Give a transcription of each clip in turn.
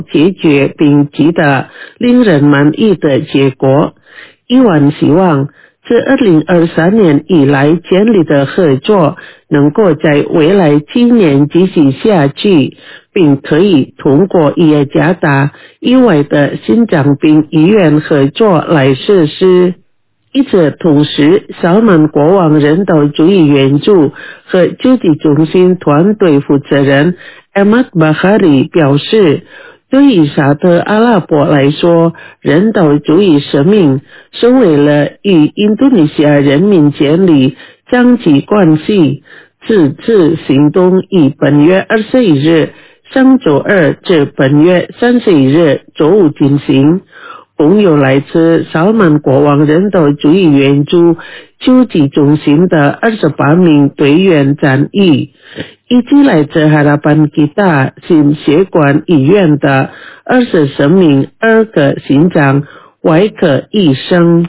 解决并取得令人满意的结果。伊万希望自2023年以来建立的合作能够在未来7年继续下去，并可以通过耶加达以外的心脏病医院合作来实施。与此同时，萨曼国王人道主义援助和救济中心团队负责人 Ahmad Bahari 表示，对于沙特阿拉伯来说，人道主义使命是为了与印度尼西亚人民建立长期关系。此次行动于本月21日上周二至本月31日周五进行，共有来自萨曼国王人道主义援助救济中心的28名队员参与，以及来自哈拉班吉达心血管医院的23名儿科心脏外科医生。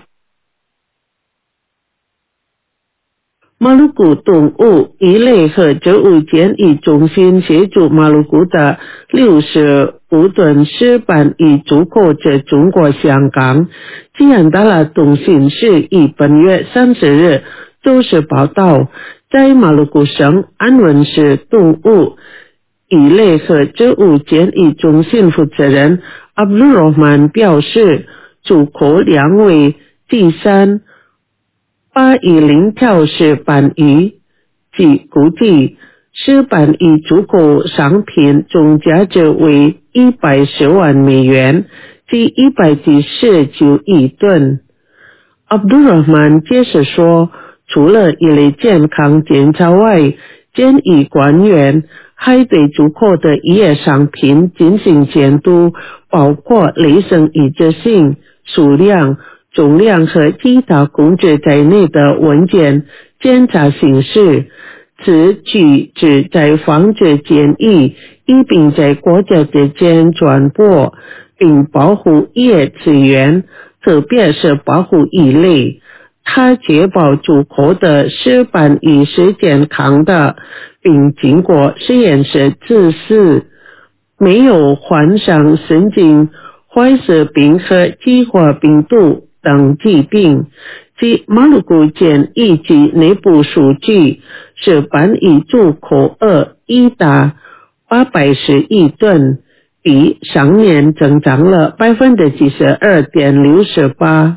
马鲁古动物医类和植物检疫中心协助马鲁古的65吨石板与出口至中国香港。吉安达拉通讯社于本月30日周四报道，在马鲁古省安文市动物医类和植物检疫中心负责人阿卜杜罗曼表示，出口量为第3810条石板鱼，即估计石板鱼出口商品总价值为110万美元，即199亿吨。阿卜杜罗曼解释说，除了一类健康检查外，检疫官员还对出口的一些商品进行监督，包括卫生一致性、数量、重量和其他控制在内的文件检查形式。此举旨在防止检疫一并在国家之间传播，并保护业资源，特别是保护鱼类。它确保出口的石板鱼是健康的，并经过实验室测试，没有患上神经坏死病和激化病毒等疾病。即马鲁古检疫局内部数据，石板鱼出口额已达810亿吨，比上年增长了 72.68%。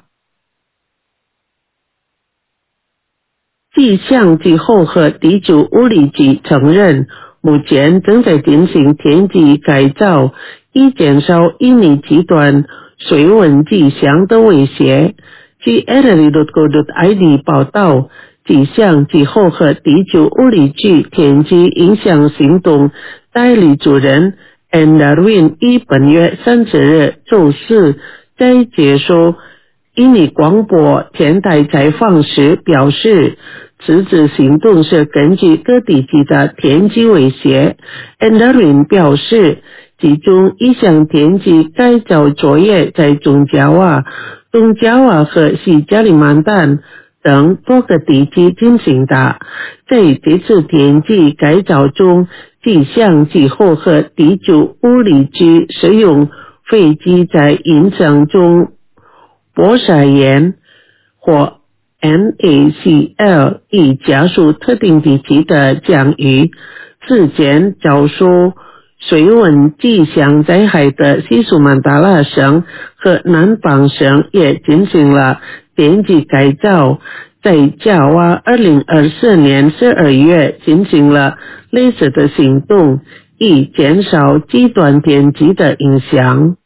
气象及后和地质物理局承认，目前正在进行天气改造，以减少印尼极端水温气象的威胁。据 LRI.co.id 报道，气象及后和地质物理局天气影响行动代理主任 Darwin 于本月30日周四在接受印尼广播电台采访时表示，此次行动是根据各地区的天气威胁。Darwin 表示，其中一项天气改造作业在中爪哇、东爪哇和西加里曼丹等多个地区进行的。在这次天气改造中，气象及后和地质物理局使用飞机在云层中播撒盐或 NaCl 以加速特定地区的降雨。此前遭受水温气象灾害的西苏曼答腊省和南邦省也进行了天气改造。在爪哇2024年12月进行了类似的行动，以减少极端天气的影响。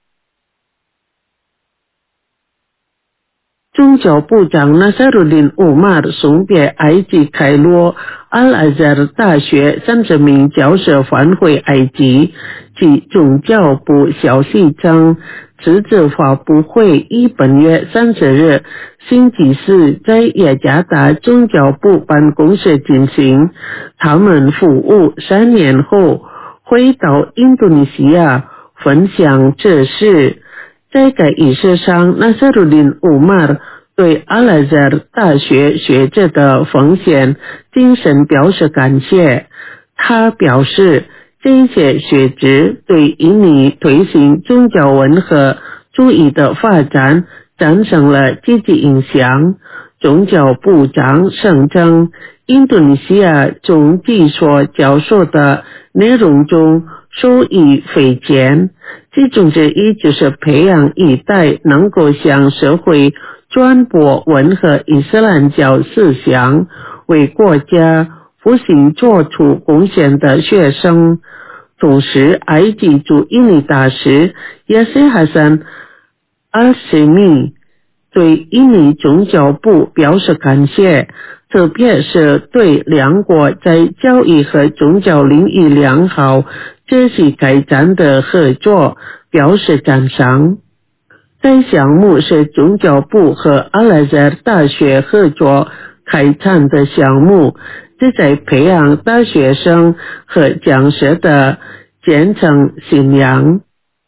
宗教部长纳萨鲁丁·乌马尔送别埃及开罗阿拉扎尔大学30名教授返回埃及，及宗教部消息称，此次发布会于本月30日星期四在雅加达宗教部办公室进行。他们服务3年后回到印度尼西亚分享这事。在该仪式上，纳萨鲁丁·乌马尔对阿拉扎尔大学学者的奉献精神表示感谢。他表示， 这一些学者对印尼推行宗教文化主义的发展产生了积极影响。宗教部长声称，印度尼西亚中技所教授的内容中受益匪浅，其中之一就是培养一代能够向社会传播文化伊斯兰教思想，为国家复兴做出贡献的学生。同时，埃及驻印尼大使亚塞哈桑阿什米对印尼宗教部表示感谢，特别是对两国在教育和宗教领域良好、持续开展的合作表示赞赏。该项目是宗教部和阿拉扎大学合作开展的项目，旨在培养大学生和讲师的虔诚信仰。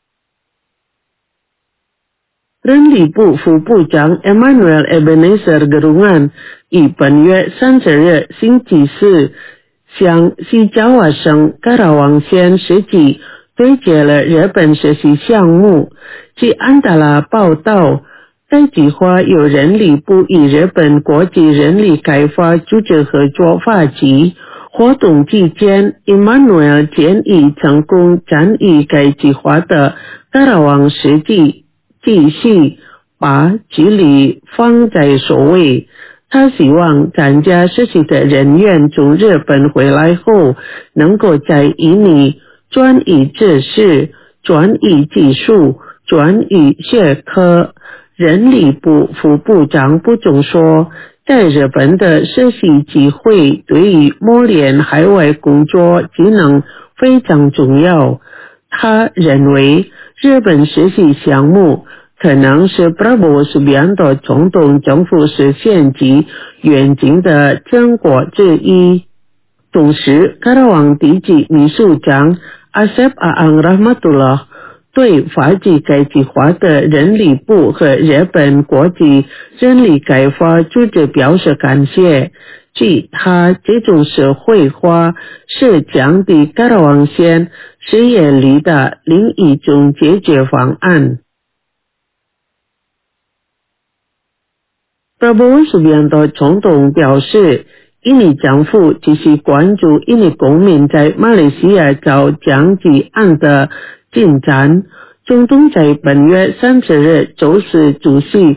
人力部副部长 Emmanuel Ebenezer Gerungan 于本月30日星期四向西爪哇省卡拉旺县实际对接了日本实习项目。据安达拉报道，该计划由人力部与日本国际人力开发组织合作发起。活动期间 Emmanuel 建议成功参与该计划的卡拉旺实际继续把纪律放在首位。他希望参加实习的人员从日本回来后，能够在印尼转移知识、转移技术、转移学科。人力部副部长补充说，在日本的实习机会对于磨练海外工作技能非常重要。他认为日本实习项目可能是Prabowo Subianto总统政府实现其愿景的成果之一。同时，卡拉旺地区秘书长 Asep Aang Rahmatullah 对发起该计划的人力部和日本国际人力开发组织表示感谢。据他，这种社会化是降低卡拉旺县失业率的另一种解决方案。Prabowo Subianto总统表示，印尼政府继续关注印尼公民在马来西亚遭枪击案的进展。总统在本月30日周四主席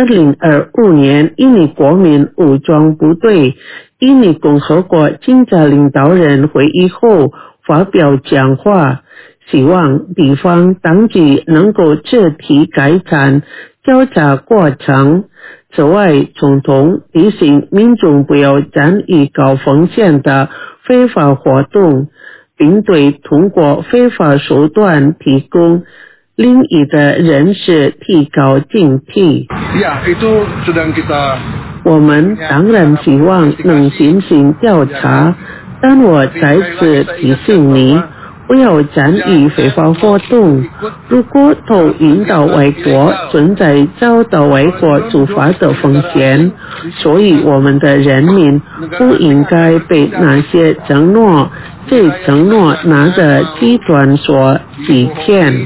2025年印尼国民武装部队印尼共和国警察领导人会议后发表讲话，希望地方当局能够彻底改善调查过程。此外，总统提醒民众不要参与高风险的非法活动，并对通过非法手段提供另一的人士提高警惕。我们当然希望能进行调查，但我再次提醒你，不要参与非法活动。如果投运到外国，存在遭到外国处罚的风险，所以我们的人民不应该被那些承诺拿的极端所欺骗。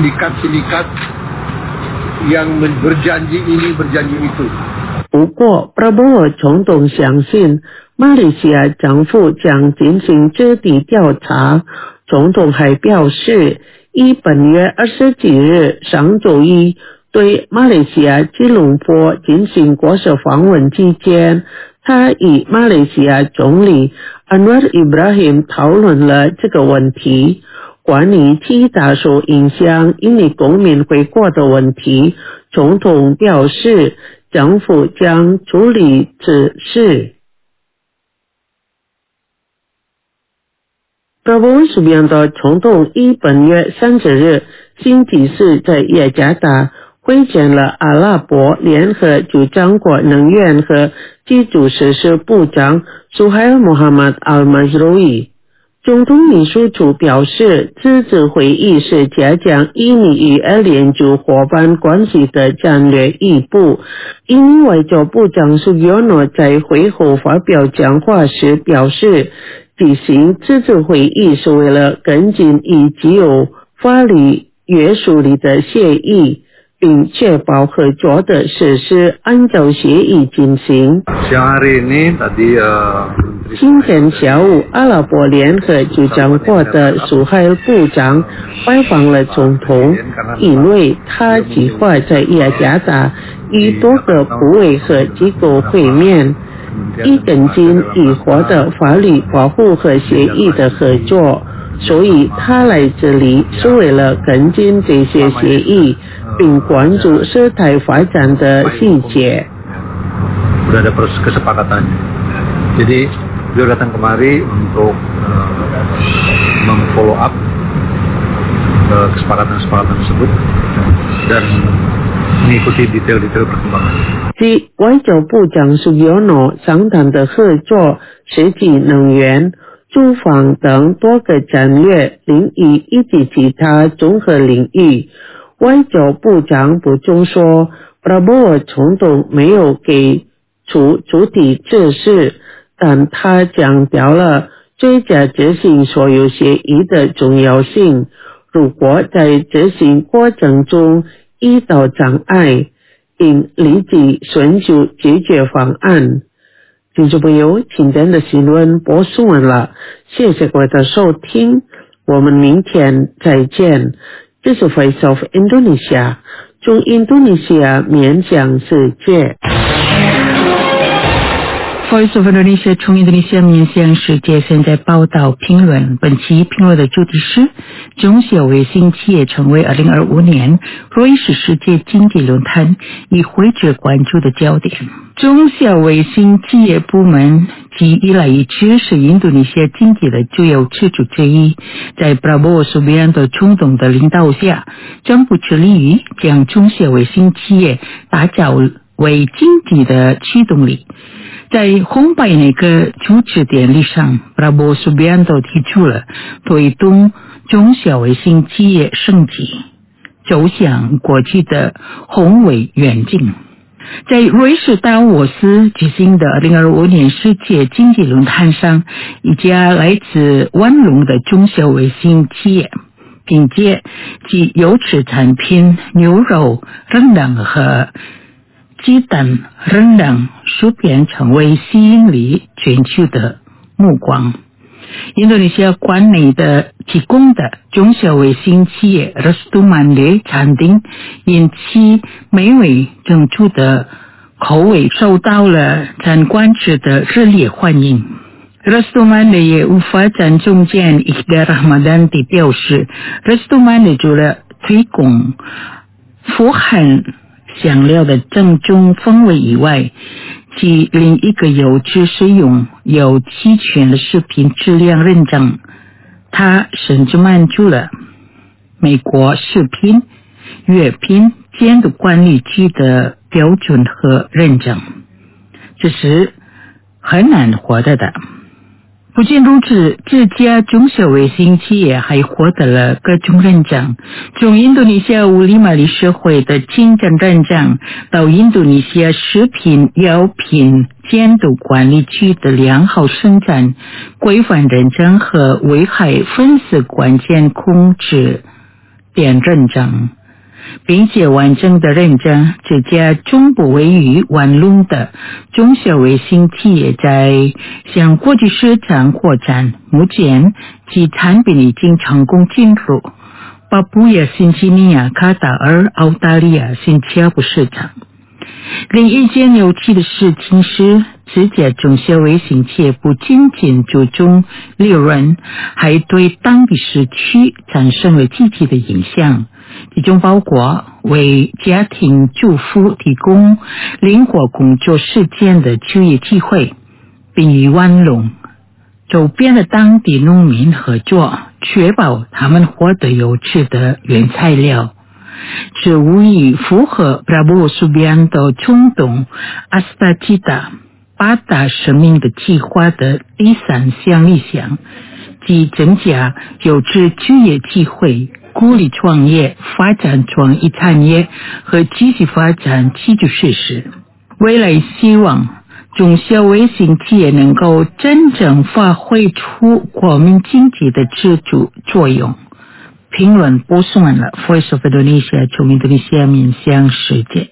不过Prabowo总统相信马来西亚政府将进行彻底调查。总统还表示，于本月27日上周一对马来西亚吉隆坡进行国事访问期间，他与马来西亚总理 Anwar Ibrahim 讨论了这个问题。关于其他受影响印尼公民回国的问题，总统表示政府将处理此事。Prabowo Subianto总统于本月30日星期四在雅加达会见了阿拉伯联合酋长国能源和基础设施部长 Suhail Muhammad Al-Mazroui。总统秘书处表示，这次会议是加强印尼与联酋伙伴关系的战略一步。印尼外交部长Sugiono在会后发表讲话时表示， 举行自治会议是为了跟进已具有法律约束力的协议，并确保合作的实施按照协议进行。今天下午，阿拉伯联合酋长国的苏海尔部长拜访了总统，因为他计划在雅加达与多个部委和机构会面，以跟进已获得法律保护和协议的合作，所以他来这里是为了跟进这些协议，并关注事态发展的细节。 Sudah ada proses kesepakatannya. Jadi beliau datang kemari untuk memfollow up kesepakatan-kesepakatan tersebut dan mengikuti detail-detail perkembangan. 即外交部长苏尤诺商谈的合作涉及能源、住房等多个战略领域以及其他综合领域。外交部长补充说，布拉波尔总统没有给出主体指示，但他强调了最佳执行所有协议的重要性。如果在执行过程中遇到障碍，应立即寻求解决方案。听众朋友，今天的新闻播送完了，谢谢各位的收听，我们明天再见。这是 Voice of Indonesia， 从印度尼西亚面向世界。 Voice of Indonesia 从印度尼西亚面向世界，现在报道评论。本期评论的主题是中小微型企业成为2025年瑞士世界经济论坛以会者关注的焦点。中小微型企业部门及一来一直是印度尼西亚经济的主要支柱之一，在 Prabowo Subianto 冲动的领导下，政府致力于将中小微型企业打造为经济的驱动力。在红白那个主持典礼上， Prabowo Subianto 提出了推动中小微型企业升级走向国际的宏伟远景。在瑞士达沃斯举行的2025年世界经济论坛上，一家来自万隆的中小微型企业凭借其优质产品牛肉、rendang和鸡蛋rendang薯片成为吸引力全球的目光。印度尼西亚国内的提供的中小微型企业 Restumande 餐厅因其美味正宗的口味受到了参观者的热烈欢迎。Restumande 业务发展总监 Iqdar Rahmadanti 表示， Restumande 除了提供富含香料的正宗风味以外，其另一个优质是用有齐全的食品质量认证，它甚至满足了美国食品药品监督管理局的标准和认证，这是很难获得的。不仅如此，这家中小微型企业还获得了各种认证，从印度尼西亚乌里马里社会的清真认证到印度尼西亚食品药品监督管理局的良好生产规范认证和危害分子关键控制点认证，并且完整的认证。这家中部位于万隆的中小微型企业在向国际市场扩展，目前其产品已经成功进入巴布亚新几内亚、卡塔尔、澳大利亚、新加坡市场。另一件有趣的事情是，这家中小微型企业不仅仅注重利润，还对当地社区产生了积极的影响，其中包括为家庭主妇提供灵活工作时间的就业机会，并与万隆周边的当地农民合作，确保他们获得优质的原材料。这无疑符合 Prabowo Subianto 冲动 Asta Cita 八大生命的计划的第三项理想，即增加优质就业机会，鼓励创业、发展创意产业和积极发展基础设施。未来希望中小微型企业能够真正发挥出国民经济的支柱作用。评论播送完了 Voice of Indonesia 从印度尼西亚面向世界。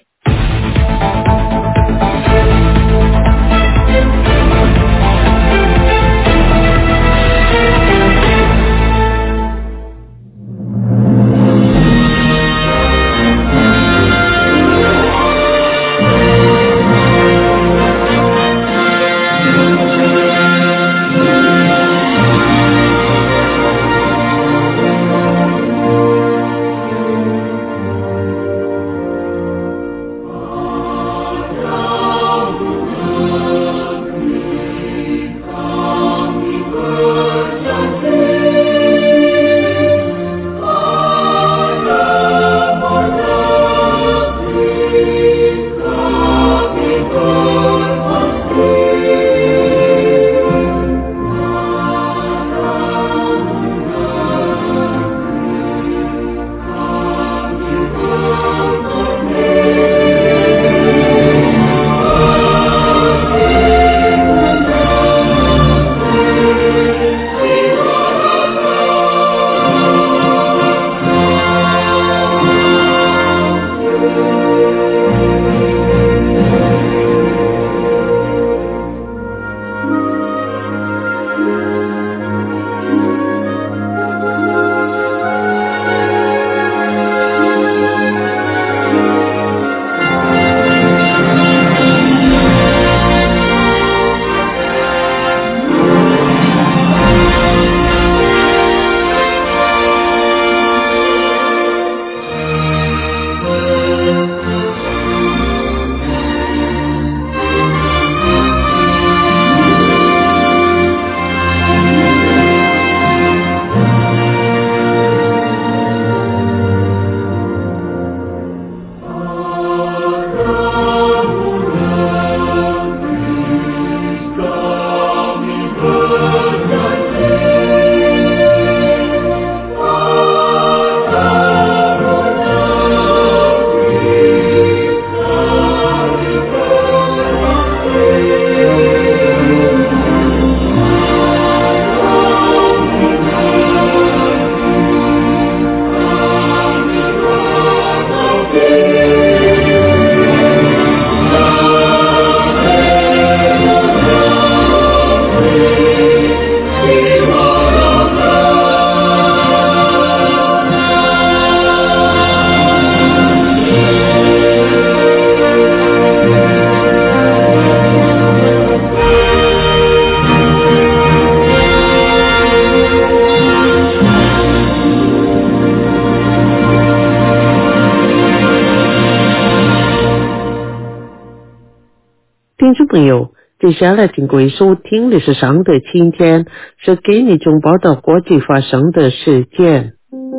听众朋友，接下来请各位收听历史上的今天，是给你中报道国际发生的事件。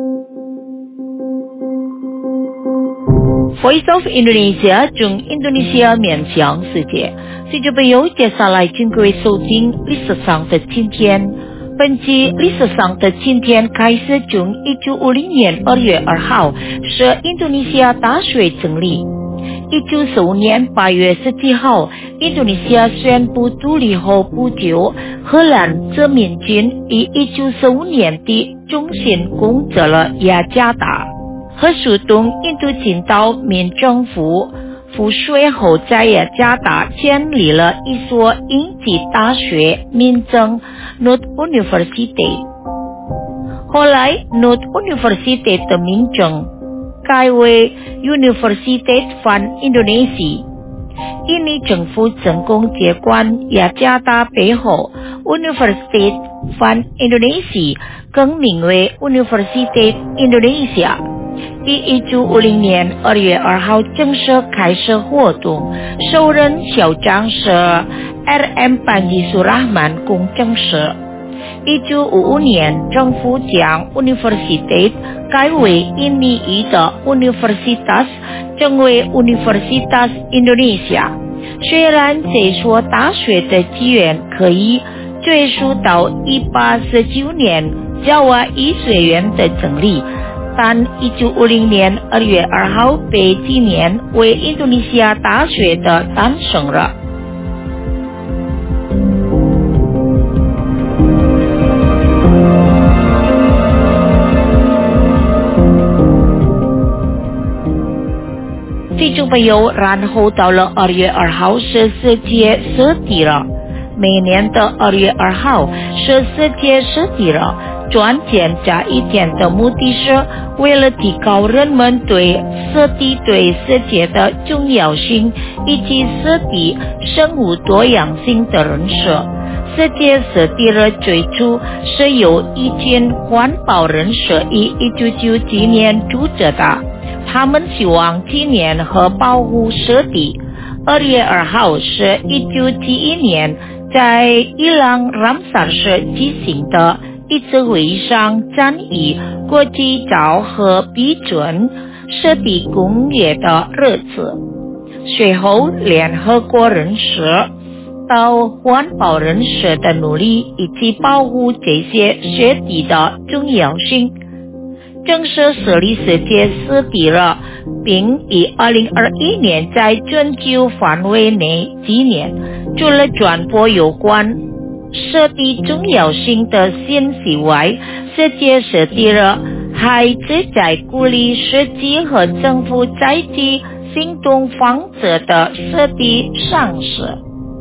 Voice of Indonesia 中印度尼西亚面向世界，听众朋友，接下来请各位收听历史上的今天。本期历史上的今天开始从1950年2月2号是印度尼西亚大学成立。1945年8月17号，印度尼西亚宣布独立后不久，荷兰殖民军于1945年底重新攻占了雅加达，和属东印度近岛民政府赋税后，在雅加达建立了一所英籍大学，名称 Nutt University。后来 Nutt University 的名称改为 Universitas van Indonesia。印尼政府成功接管雅加达背后 Universitas van Indonesia 更名为 Universitas Indonesia。于1950年2月2号正式开始活动，首任校长是 R.M. Panji Surahman 公正士。1955年，政府将 Universitas 改为印尼语的 Universitas， 成为 Universitas Indonesia。虽然这所大学的起源可以追溯到1819年嘉瓦医学院的成立，但1950年2月2号被纪念为印度尼西亚大学的诞生了。 听众朋友，然后到了2月2号是世界湿地了。每年的2月2号是世界湿地了。转减加一天的目的是为了提高人们对湿地对世界的重要性以及湿地生物多样性的认识。世界湿地日最初是由一群环保人士于1997年组织的，他们希望纪念和保护湿地。2月2号是1971年在伊朗拉姆萨市举行的一次会议上赞议国际法和批准湿地工业的日子。随后联合国人士到环保人士的努力以及保护这些湿地的重要性，正式设立世界湿地日，并于2021年在全球范围内纪念。除了传播有关湿地重要性的信息外，世界湿地日还旨在鼓励实际和政府采取行动防止的湿地丧失。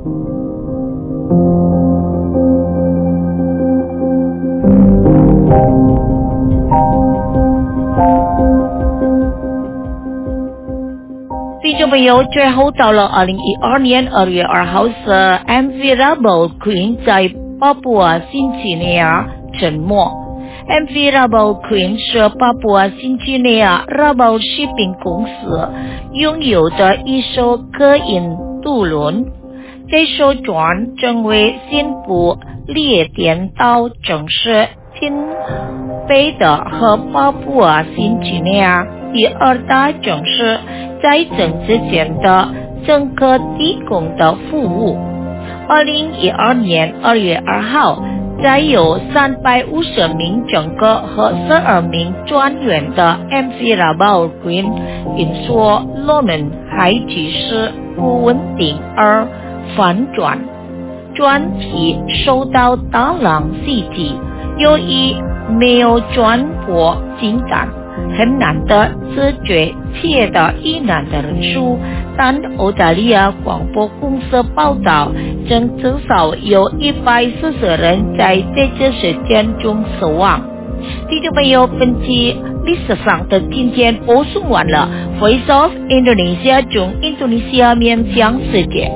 听众朋友，最后到了2012年2月2号是 MV Rebel Queen 在巴布亚新几内亚沉没。MV Rebel Queen 是巴布亚新几内亚 Rebel Shipping 公司拥有的一艘客运渡轮。这艘船成为新不列颠岛正式亲北的和巴布亚新几内亚第二大城市在政之间的乘客提供的服务。2012年2月2号，载有350名乘客和12名船员的 MV Rebel Queen 因所路面海局势不稳定而翻转，船体受到大浪袭击，由于没有转播进展，很难的自觉切的遇难的人数，但澳大利亚广播公司报道，至少有140人在这次事件中死亡。听众朋友，本期历史上的今天播送完了。Voice of Indonesia 中印度尼西亚面向世界。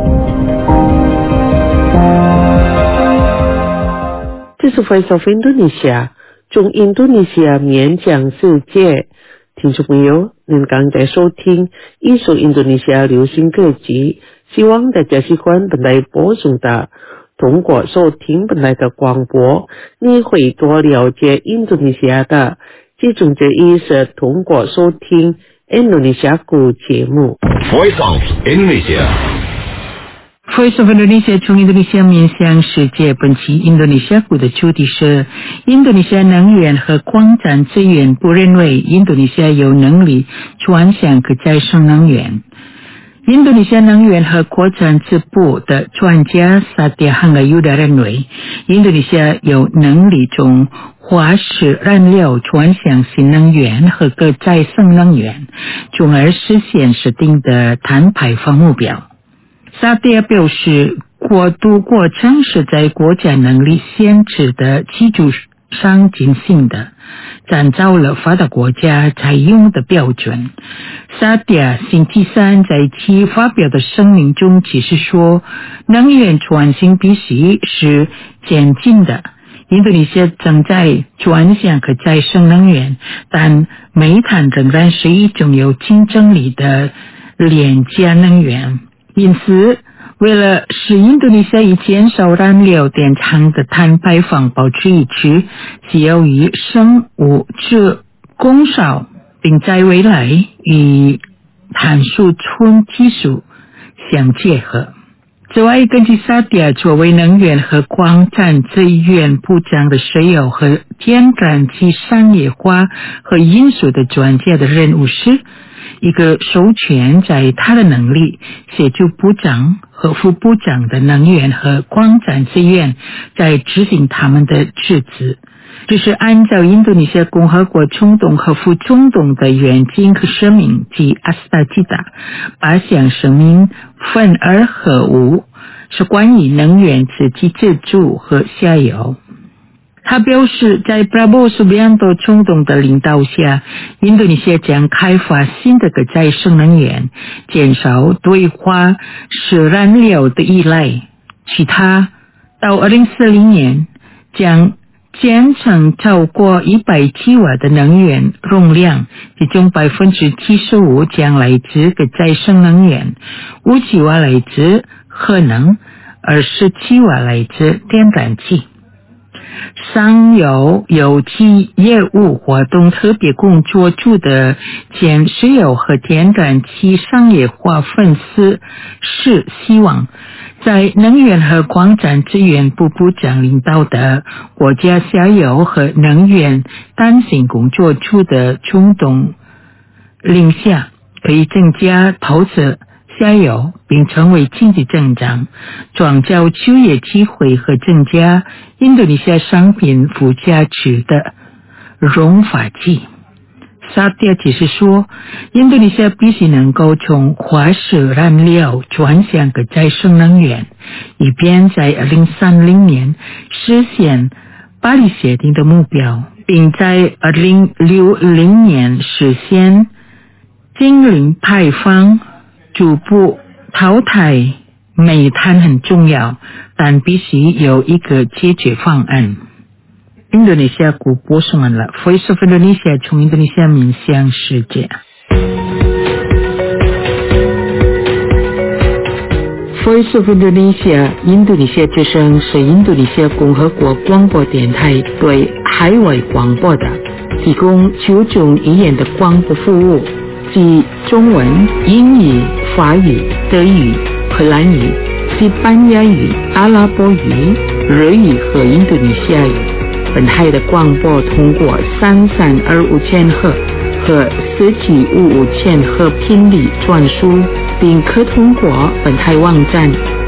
这是 Voice of Indonesia 中印度尼西亚面向世界。听众朋友，您刚才收听艺术印度尼西亚流行歌曲，希望大家喜欢本台播送的。通过收听本台的广播，你会多了解印度尼西亚的。其中之一是通过收听印度尼西亚古节目。 Voice of Indonesia。 Voice of Indonesia 从印度尼西亚面向世界。本期印度尼西亚股的主题是印度尼西亚能源和矿产资源部认为印度尼西亚有能力转向可再生能源。印度尼西亚能源和矿产资部的专家萨蒂亚汉格尤达认为，印度尼西亚有能力从化石燃料转向新能源和可再生能源，从而实现设定的碳排放目标。萨蒂亚表示，过渡过程是在国家能力限制的基础上进行的，参照了发达国家采用的标准。萨蒂亚星期三在其发表的声明中解释说，能源转型必须是渐进的。印度尼西亚正在转向可再生能源，但煤炭仍然是一种有竞争力的廉价能源。因此，为了使印度尼西亚以减少燃料电厂的碳排放保持一致，需要与生物质工烧，并在未来与碳储存技术相结合。此外，根据萨蒂亚作为能源和矿产资源部长的石油和天然气商业化和因素的专家的任务是一个授权在他的能力协助部长和副部长的能源和矿产资源在执行他们的职责。 这是按照印度尼西亚共和国中东和副中东的远近和生命及阿斯达基达8项声明分而合五，是关于能源自给自足和下游。他表示，在 Prabowo Subianto 中东的领导下，印度尼西亚将开发新的可再生能源，减少对化石燃料的依赖。其他到2040年将建成超过100吉瓦的能源容量，其中 75% 将来自可再生能源，5吉瓦来自核能，20吉瓦来自天然气。上游有机业务活动特别工作组的前石油和天然气商业化分析师希望，在能源和矿产资源部部长领导的国家下游和能源担心工作组的中东领下，可以增加投资下游，并成为经济增长，创造就业机会和增加印度尼西亚商品附加值的润滑剂。萨蒂亚只是说，印度尼西亚必须能够从化石燃料转向可再生能源，以便在2030年实现巴黎协定的目标，并在2060年实现净零排放。逐步淘汰煤炭很重要，但必须有一个解决方案。印度尼西亚国播送完了 Voice of Indonesia 从印度尼西亚面向世界。Voice of Indonesia 印度尼西亚之声是印度尼西亚共和国广播电台对海外广播的，提供9种语言的广播服务，即中文、英语、法语、德语、荷兰语、西班牙语、阿拉伯语、日语和印度尼西亚语。本台的广播通过3325千赫和475千赫频率传输，并可通过本台网站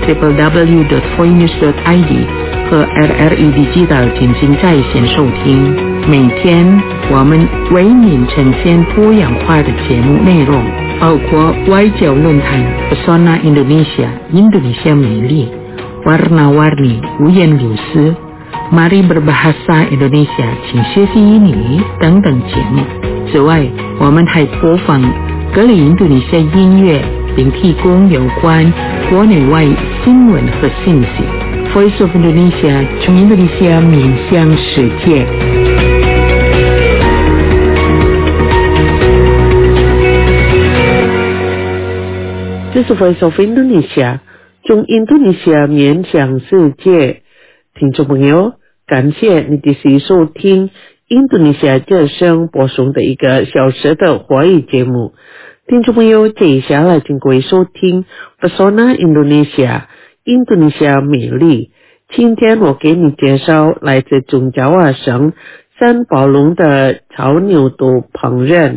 www.voinews.id 和 RRE Digital 进行在线收听。每天我们为您呈现多样化的节目内容，包括外交论坛 Pesona Indonesia 印度尼西亚美丽、Warna-Warni 五颜六色、Mari Berbahasa Indonesia 请学习英语等等节目。此外，我们还播放各类印度尼西亚音乐，并提供有关国内外新闻和信息。Voice of Indonesia 从印度尼西亚面向世界。这是 Voice of Indonesia 从印度尼西亚面向世界。听众朋友，感谢你继续收听印度尼西亚之声播送的1个小时的华语节目。听众朋友，接下来请各位收听 Pesona Indonesia 印度尼西亚美丽。今天我给你介绍来自中爪哇省三宝龙的炒牛肚烹饪。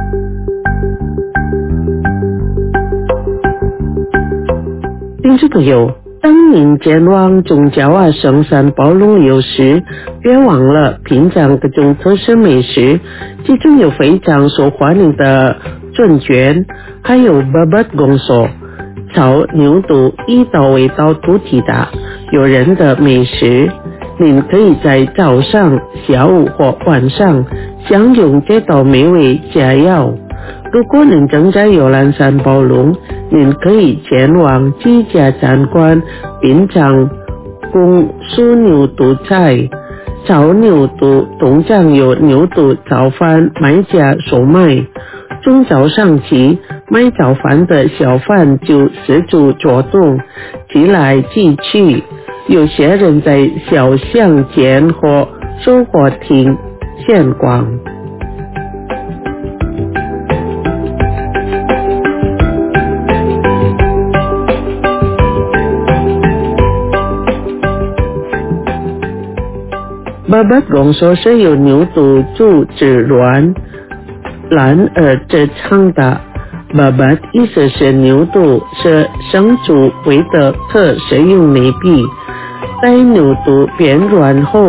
听众朋友，当您前往中爪哇省三宝龙游时，别忘了品尝各种特色美食，其中有非常受欢迎的春卷，还有 babat gongso 炒牛肚，一道味道独特的诱人的美食。您可以在早上、下午或晚上享用这道美味佳肴。如果您正在游览三宝龙，您可以前往几家餐馆品尝供酥牛肚菜、炒牛肚，通常有牛肚早饭卖家售卖。从早上起，卖早饭的小贩就四处走动，挤来挤去。有些人在小巷间或收货亭闲逛。babat gongso 是由牛肚猪脂软烂而制成的。babat 意思是牛肚，是生猪胃的可食用内壁。待牛肚变软后，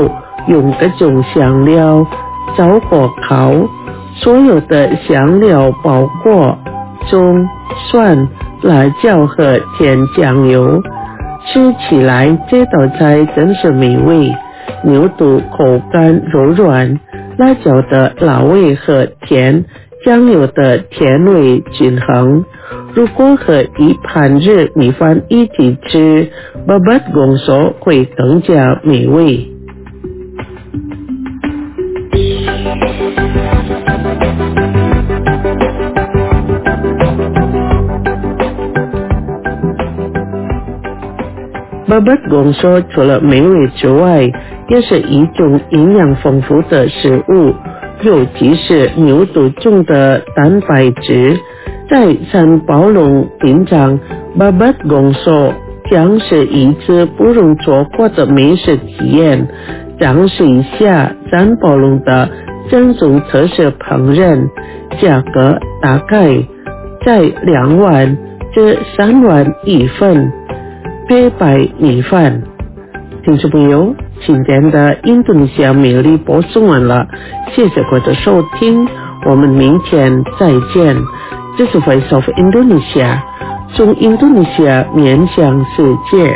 用各种香料找火烤，所有的香料包括葱、蒜、辣椒和甜酱油。吃起来这道菜真是美味，牛肚口感柔软，辣椒的辣味和甜，酱油的甜味均衡。如果和一盘热米饭一起吃，babat gongso会更加美味。babat gongso除了美味之外，也是一种营养丰富的食物，尤其是牛肚中的蛋白质。在三宝龙品尝 babat gongso 将是一次不容错过的美食体验。尝试一下三宝龙的正宗特色烹饪，价格大概在2碗至3碗一份白白米饭。听众朋友，今天的印度尼西亚美丽播送完了，谢谢各位的收听，我们明天再见。这是 Voice of Indonesia， 从印度尼西亚面向世界。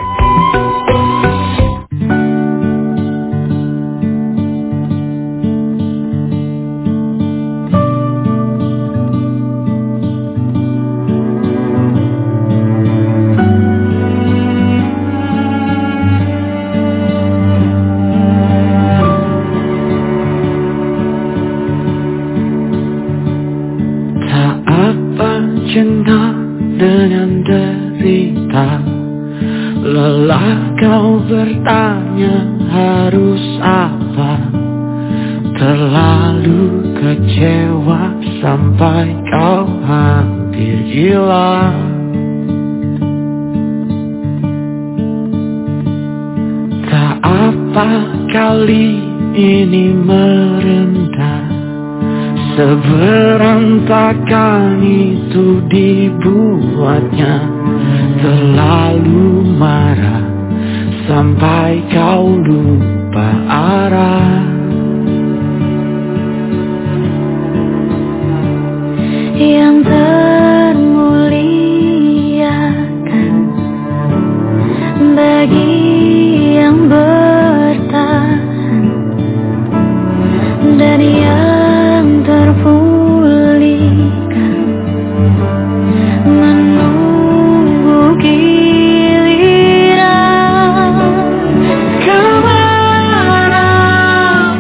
Jenak dengan derita, lelah kau bertanya harus apa, terlalu kecewa sampai kau hampir gila. Tak apa kali ini merendah, seberantakan itu dibuatnya, terlalu marah sampai kau lupa arah. Yang termuliakan bagi yang bertahan, dan yang terpulihkan menunggu giliran. Kemana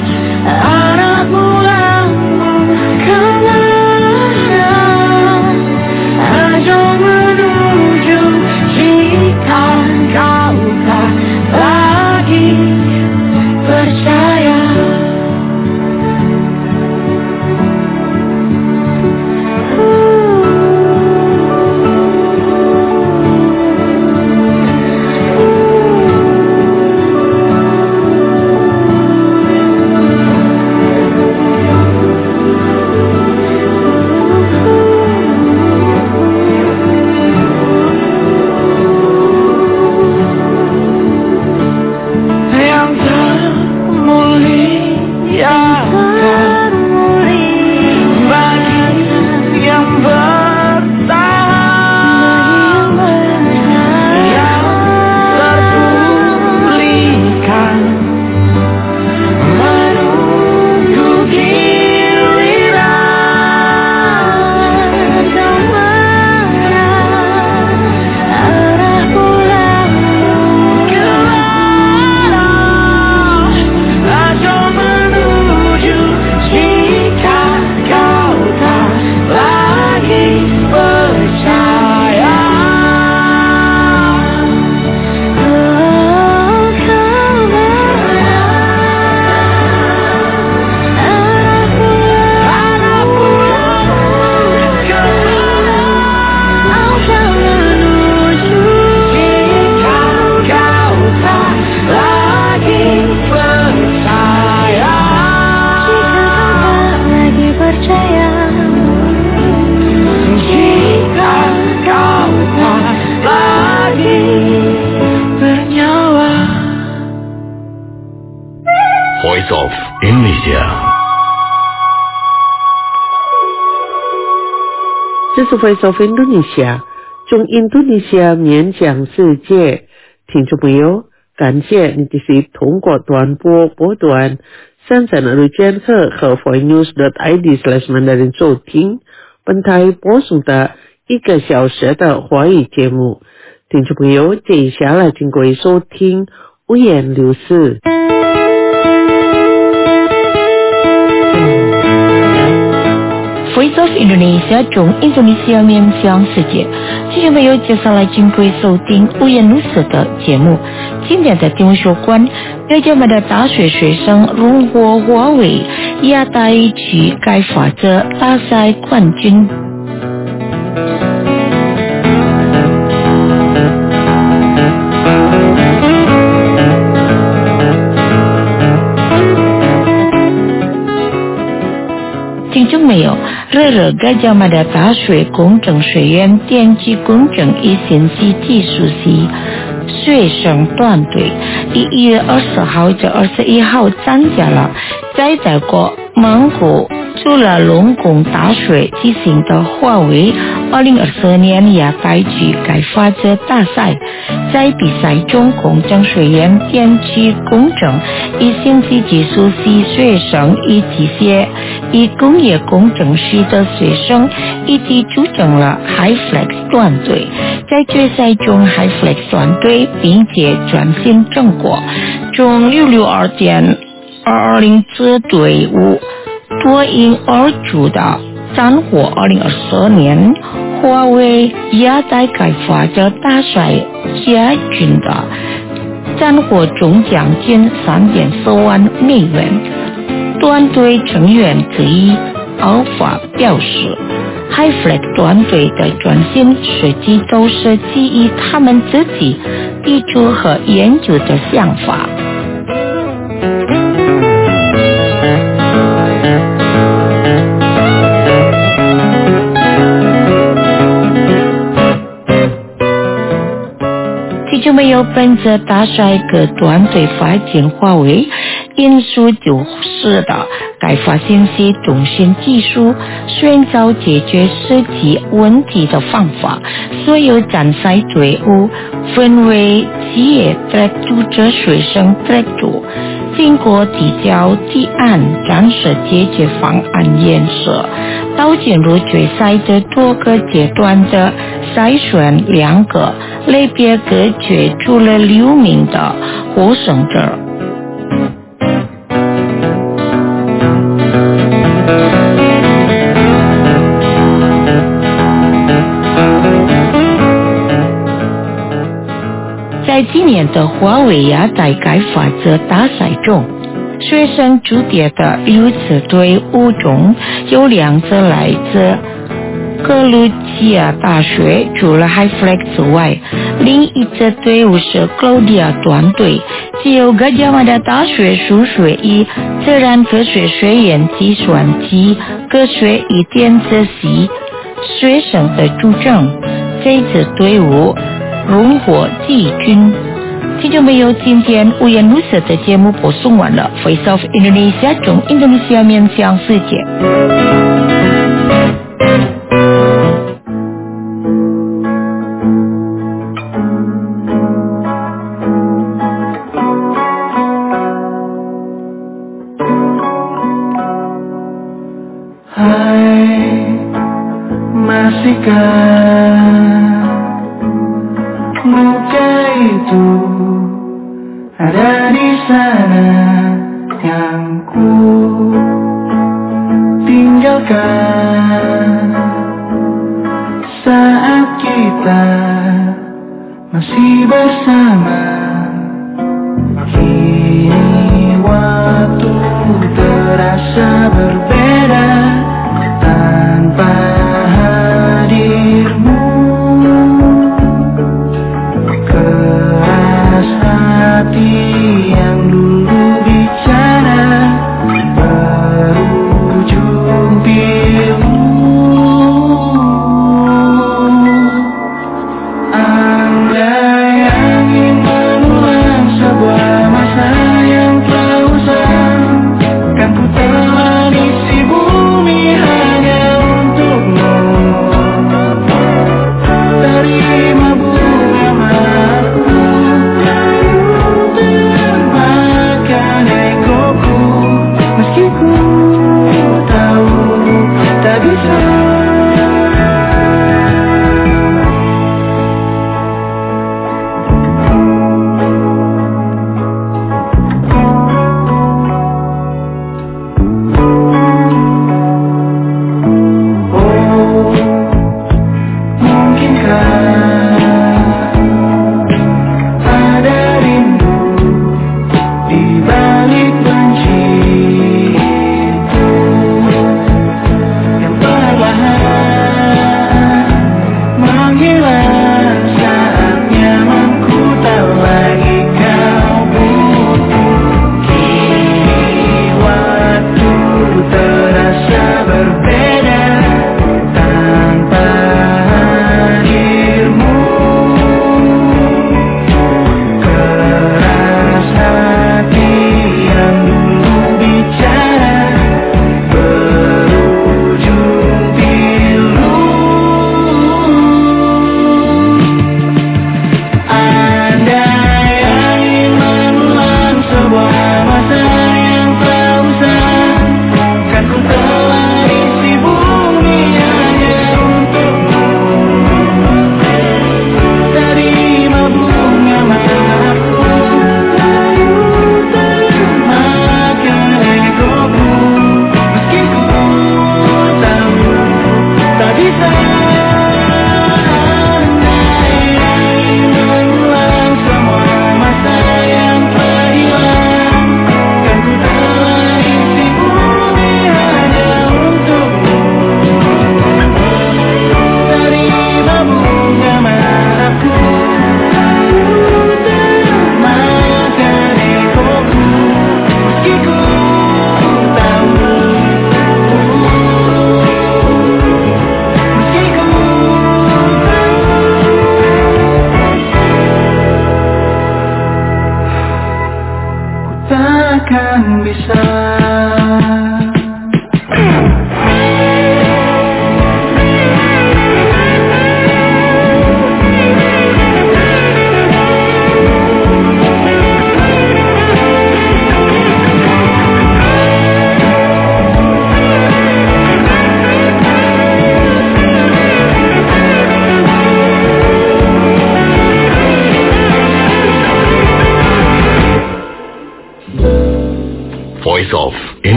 Voice of Indonesia。 这是 Voice of Indonesia， 中印度尼西亚面向世界。听众朋友，感谢你继续通过短波波段33日赫和 voicenews.id/mandarin 收听本台播送的1个小时的华语节目。听众朋友，接下来请各位收听五言六事。 Voice of Indonesia 中印度尼西亚面向世界，听众朋友，接下来请各位收听五言六事的节目。今天的节目有关浙江的大学学生荣获华为亚太区开发者大赛冠军。听众朋友，热热Gadjah Mada大学工程学院电机工程与信息技术系学生团队1月20号至21号参加了在德国蒙古朱拉隆功大学进行的华为2024年亚太区开发者大赛。在比赛中，工程学院电气工程与信息技术系学生以机械与工业工程系的学生一起组成了 HiFlex 团队。在决赛中 HiFlex 团队并且转型成果，中662.220支队伍脱颖而出的斩获2024年华为亚太开发者大赛亚军的斩获总奖金3.4万美元。团队成员之一Alpha表示，HiFlex 团队的专心设计都是基于他们自己提出和研究的想法。就没有本着大赛各团队发展华为因素就是的开发信息中心技术，寻找解决实际问题的方法。所有参赛队伍分为企业 track 组织、学生 track 组，经过提交提案、展示解决方案演示，到进入决赛的多个阶段的筛选2个类别隔绝出了6名的获胜者。在今年的华为亚太开发者大赛中，学生组别的6支队伍中有2支来自格鲁吉亚大学，除了 HiFlex 之外，另一支队伍是 Claudia 团队，既由Gadjah Mada大学数学与自然科学学院计算机科学与电子系学生的组成。这支队伍荣获季军。听众朋友，今天五言六事的节目播送完了。Voice of Indonesia 中印度尼西亚面向世界。 Luka itu ada di sana yang ku tinggalkan saat kita masih bersama. Kini waktu terasa berbeda tanpa hadirmu. Keras hati yang dulu bicara berujung pilu. Andai angin mengulang sebuah masa yang telah usang,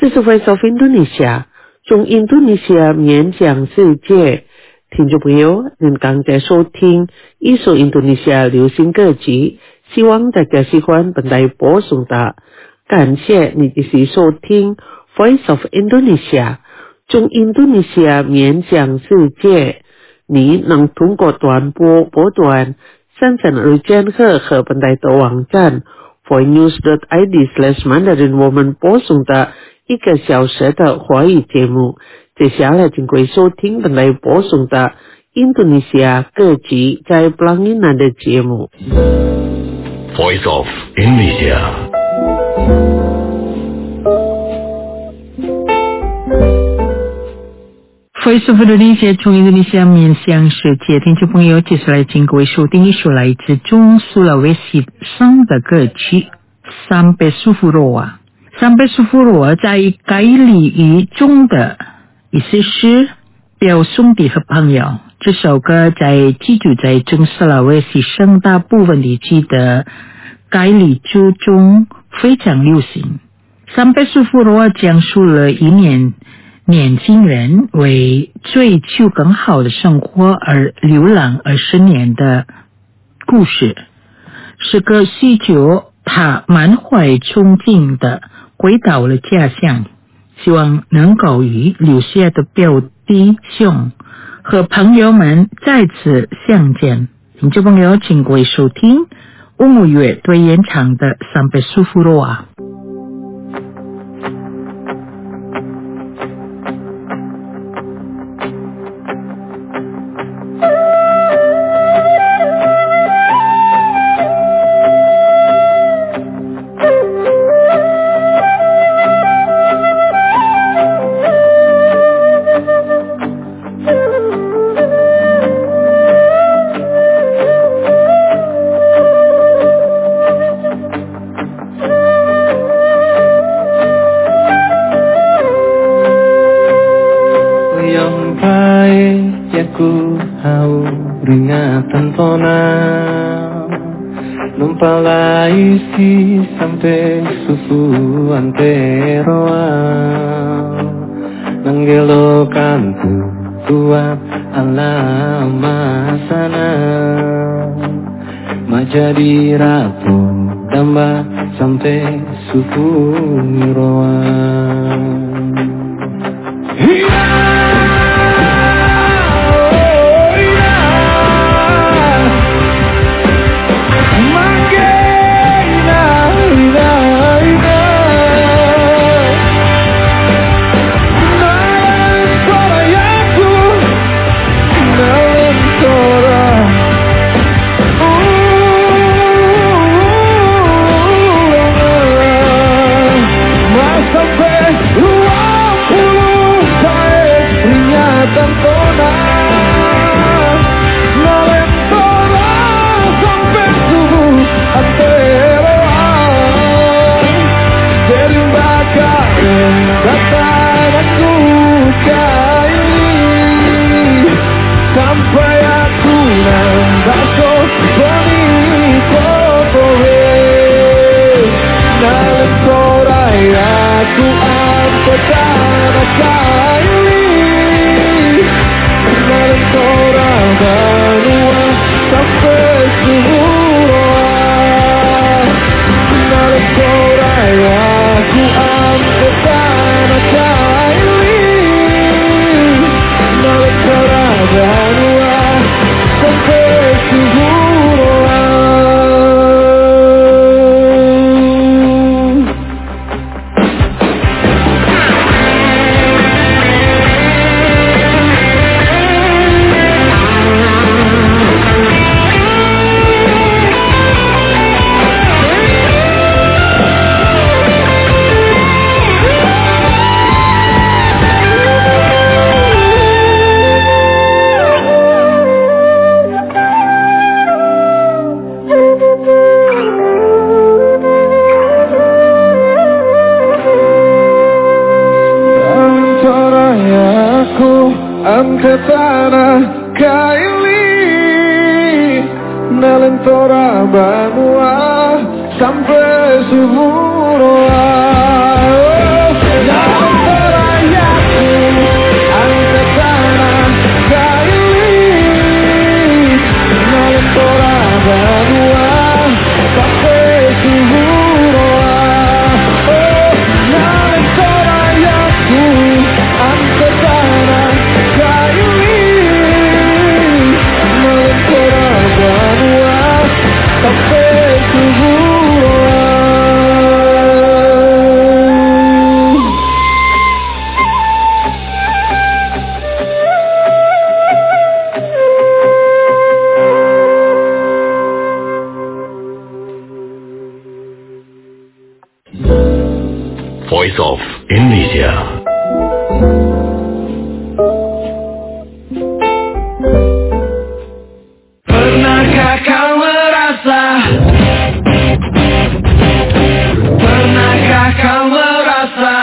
这是 Voice of Indonesia 中印度尼西亚演讲世界。听众朋友，您刚才收听一首印度尼西亚流行歌曲，希望大家喜欢本台播送的。感谢你继续收听 Voice of Indonesia 中印度尼西亚演讲世界。你能通过短波波段33日间和本台的网站 voinews.id/Mandarin 我们播送的1个小时的华语节目。接下来请各位收听本台播送的印度尼西亚歌曲在Pelanginan的节目。 Voice of Indonesia。 Voice of Indonesia 从印度尼西亚面向世界，听众朋友，接下来请各位收听一首来自中苏拉威西省的歌曲 Sampai Sufuro。Sampai Sufuro 在改理语中的意思是表兄弟和朋友。这首歌在居住在中苏拉威西省大部分地区的改理族中非常流行。Sampai Sufuro 讲述了一年年轻人为追求更好的生活而流浪20年的故事，是个需求他满怀憧憬的回到了家乡，希望能够与留下的表弟兄和朋友们再次相见。听众朋友，请各位收听乌木乐队演唱的 Sampai Sufuro。 Sampai susu anteroa Nanggelo kantu tuat alam sana Majadi rapo damba sampai suku miroa Ante tanah kaili Nalentora banua Sampai subuh Voice of Indonesia. Pernahkah kau merasa? Pernahkah kau merasa?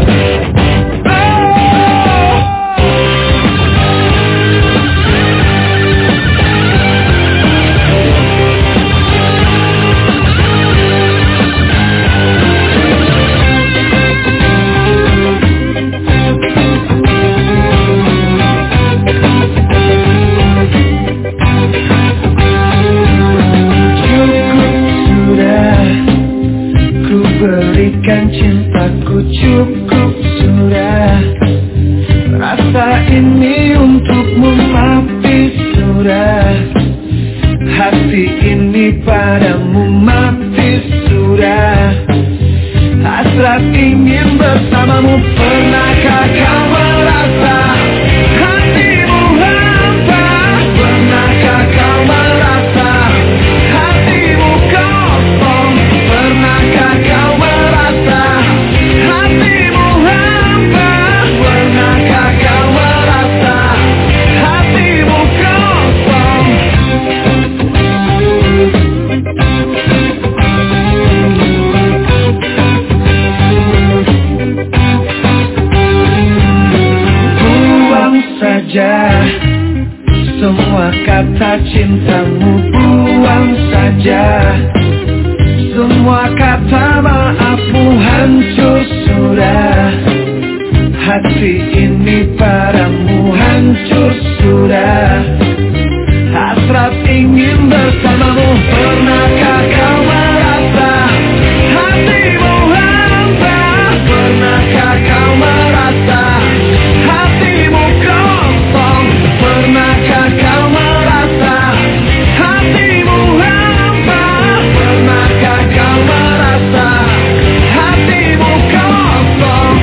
Berikan cintaku, cukup sudah. Rasa ini untukmu mati sudah. Hati ini padamu mati sudah. Hasrat ingin bersamamu. Pernahkah kau merasa hatimu hampa? Pernahkah kau merasa hatimu kosong? Pernahkah kau merasa hatimu hampa? Pernahkah kau merasa hatimu kosong? Buang saja semua kata cintamu, buang saja semua kata maafmu, hancur sudah. Hati ini padamu hancur sudah. Hasrat ingin bersamamu. Pernahkah kau merasa hatimu hampa? Pernahkah kau merasa hatimu kosong? Pernahkah kau merasa hatimu hampa? Pernahkah kau merasa hatimu kosong?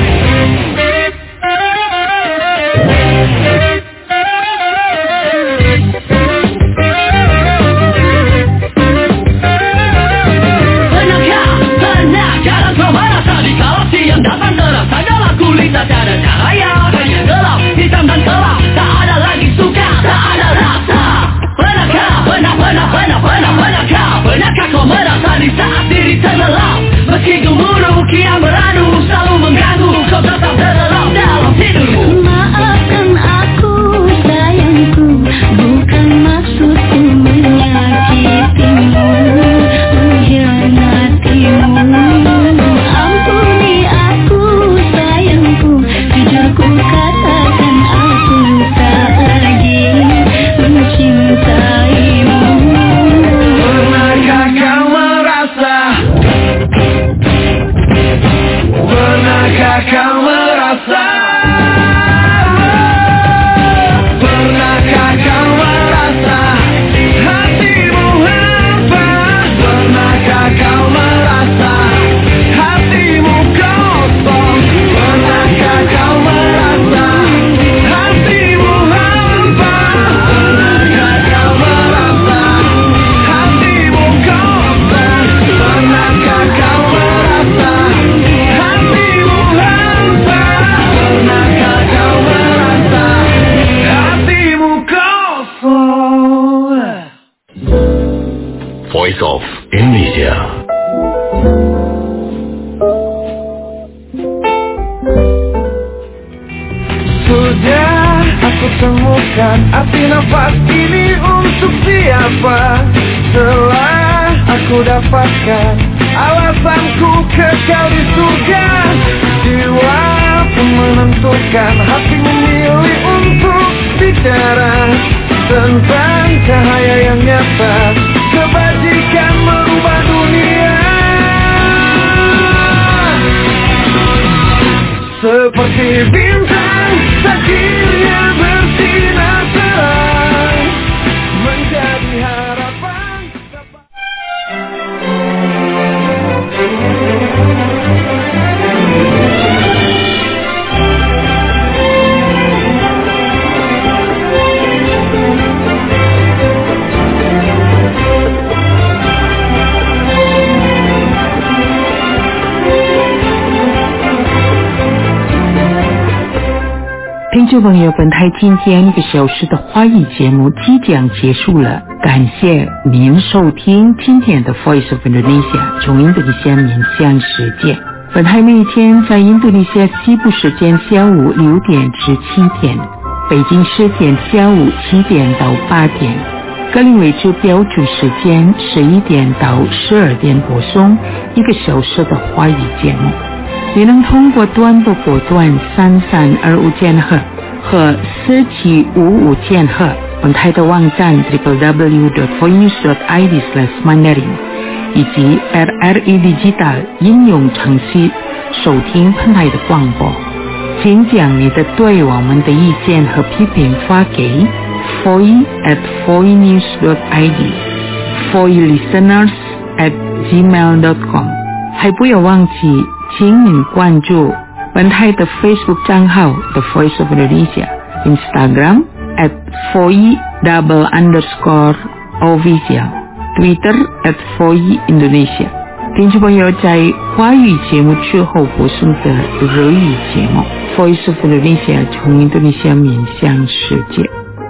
Pernahkah kau merasa di kala siang datang terasa gelap, gulita tiada cahaya, hanya gelap, hitam dan gelap, tak ada lagi suka, tak ada rasa. Pernahkah kau merasa di saat diri terlelap, meski gemuruh kian beradu, selalu mengganggu, kau tetap terlelap dalam tidurmu. Maafkan aku sayangku, bukan maksudku menyakitimu, mengkhianatimu. Ampuni aku sayangku, jujur ku katakan aku tak lagi mencintaimu. Pernahkah kau merasa? Pernahkah kau merasa? Pernahkah kau merasa hatimu hampa? Pernahkah kau merasa hatimu kosong? Pernahkah kau merasa hatimu hampa? Pernahkah kau merasa hatimu kosong? Pernahkah kau merasa hatimu hampa? Pernahkah kau merasa hatimu kosong? Voice of Indonesia. Sudah aku temukan arti nafas ini untuk siapa. Setelah aku dapatkan alasanku kekal di surga. Jiwa pun menentukan, hati memilih untuk bicara tentang cahaya yang nyata. Kebajikan merubah dunia. Seperti bintang akhirnya bersinar terang, menjadi harapan. 听众朋友，本台今天1个小时的华语节目即将结束了，感谢您收听今天的 Voice of Indonesia 从印度尼西亚面向世界。本台每天在印度尼西亚西部时间下午6点至7点，北京时间下午7点到8点，格林威治标准时间11点到12点播送1个小时的华语节目。你能通过短波波段3325千赫和4755千赫，本台的网站 www.voinews.id/mandarin 以及 RRI Digital 应用程序收听本台的广播。请将你的对我们的意见和批评发给 foi@voinews.id foilisteners@gmail.com。 还不要忘记请您关注本台的 Facebook 账号 The Voice of Indonesia， Instagram @foi_official， Twitter @foiindonesia。 听众朋友，在华语节目之后播送的日语节目 Voice of Indonesia 从印度尼西亚面向世界。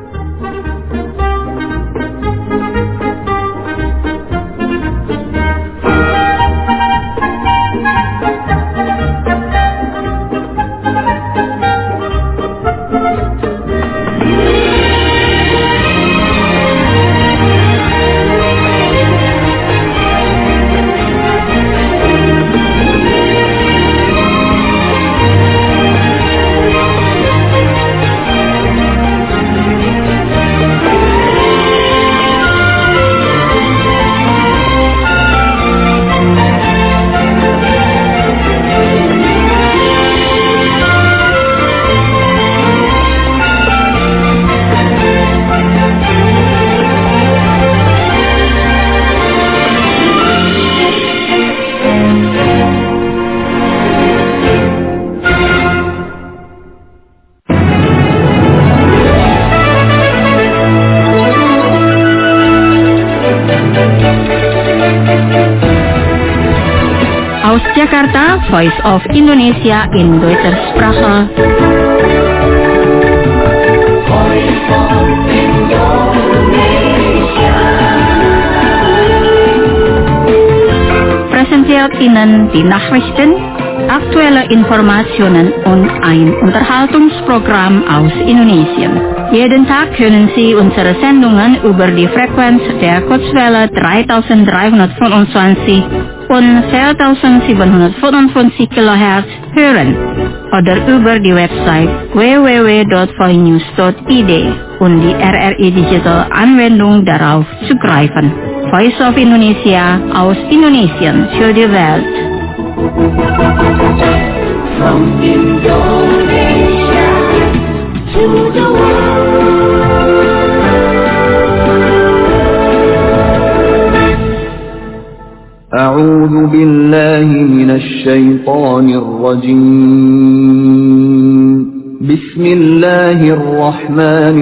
Aus Jakarta, Voice of Indonesia in Deutscher Sprache. Präsentiert Ihnen die Nachrichten, aktuelle Informationen und ein Unterhaltungsprogramm aus Indonesien. Jeden Tag können Sie unsere Sendungen über die Frequenz der Kurzwelle 3325 und 4755 kHz hören oder über die Website www.voinews.id und die RRI Digital Anwendung darauf zugreifen. Voice of Indonesia aus Indonesien für die Welt. From Indonesia to the world. أعوذ بالله من الشيطان الرجيم. بسم الله الرحمن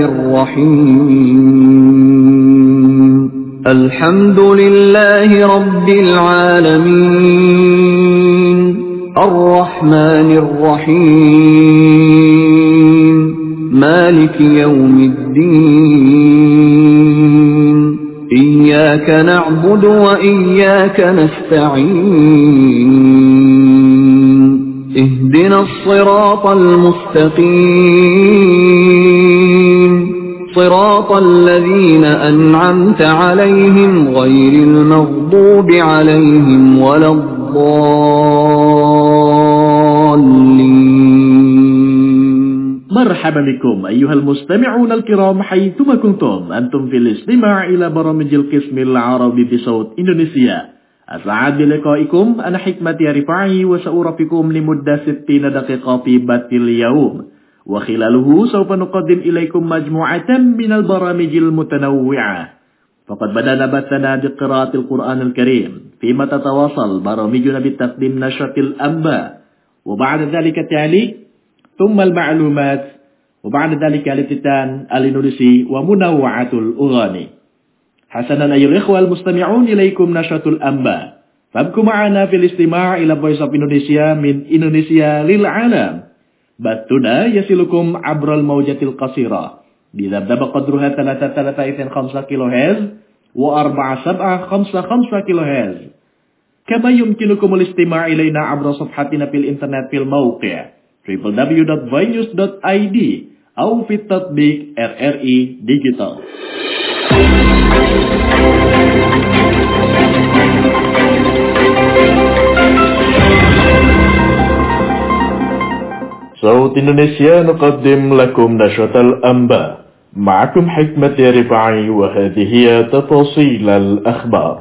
الرحيم. الحمد لله رب العالمين. الرحمن الرحيم. مالك يوم الدين. إياك نعبد وإياك نستعين. اهدنا الصراط المستقيم. صراط الذين أنعمت عليهم غير المغضوب عليهم ولا الضالين. مرحبا بكم أيها المستمعون الكرام حيثما كنتم أنتم في الاستماع إلى برامج القسم العربي بصوت إندونيسيا. أسعد بلقائكم أنا حكمتي رفاعي وسأرافقكم لمدة 60 دقيقة في بث اليوم، وخلاله سوف نقدم إليكم مجموعة من البرامج المتنوعة. فقد بدأنا بثنا بقراءة القرآن الكريم، فيما تتواصل برامجنا بتقديم نشرة الأنباء، وبعد ذلك التعليق ثم المعلومات، وبعد ذلك الافتتان الإندونيسي ومنوعة الأغاني. حسنا أيها الإخوة المستمعون، إليكم نشرة الأنباء، فابقوا معنا في الاستماع إلى Voice of Indonesia من إندونيسيا للعالم. battuna yasilukum abral mawjatil qasira bidabdaba qadruha 3.5 kHz wa 4.7 kHz. Kama yumkinukum al-istima' ilayna abra safhatina fil internet fil mawqi' www.voinews.id aw fi tatbiq RRI Digital. صوت إندونيسيا نقدم لكم نشرة الأنباء معكم حكمة رفاعي وهذه هي تفاصيل الأخبار.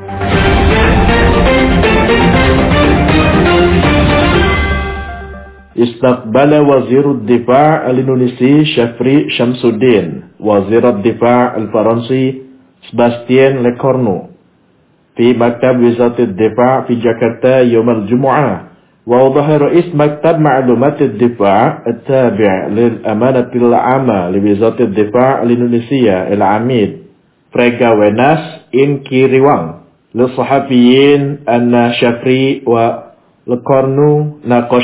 استقبل وزير الدفاع الإندونيسي شفري شمسودين وزير الدفاع الفرنسي سباستيان ليكورنو في مكتب وزارة الدفاع في جاكرتا يوم الجمعة. وأوضح رئيس مكتب معلومات الدفاع التابع للأمانة العامة لوزارة الدفاع الإندونيسية العميد فريغا ويناس إنكيريوان للصحفيين أن شفري وليكورنو ناقش